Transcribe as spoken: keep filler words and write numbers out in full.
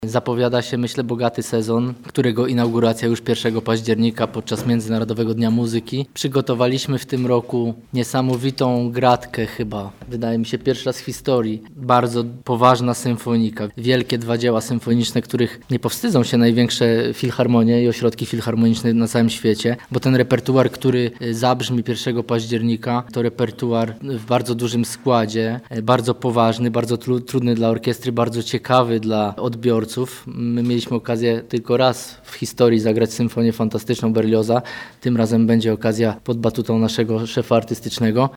Zapowiada się, myślę, bogaty sezon, którego inauguracja już pierwszego października podczas Międzynarodowego Dnia Muzyki. Przygotowaliśmy w tym roku niesamowitą gratkę chyba, wydaje mi się pierwszy raz w historii. Bardzo poważna symfonika, wielkie dwa dzieła symfoniczne, których nie powstydzą się największe filharmonie i ośrodki filharmoniczne na całym świecie, bo ten repertuar, który zabrzmi pierwszego października, to repertuar w bardzo dużym składzie, bardzo poważny, bardzo tru- trudny dla orkiestry, bardzo ciekawy dla odbiorców. My mieliśmy okazję tylko raz w historii zagrać symfonię fantastyczną Berlioza. Tym razem będzie okazja pod batutą naszego szefa artystycznego.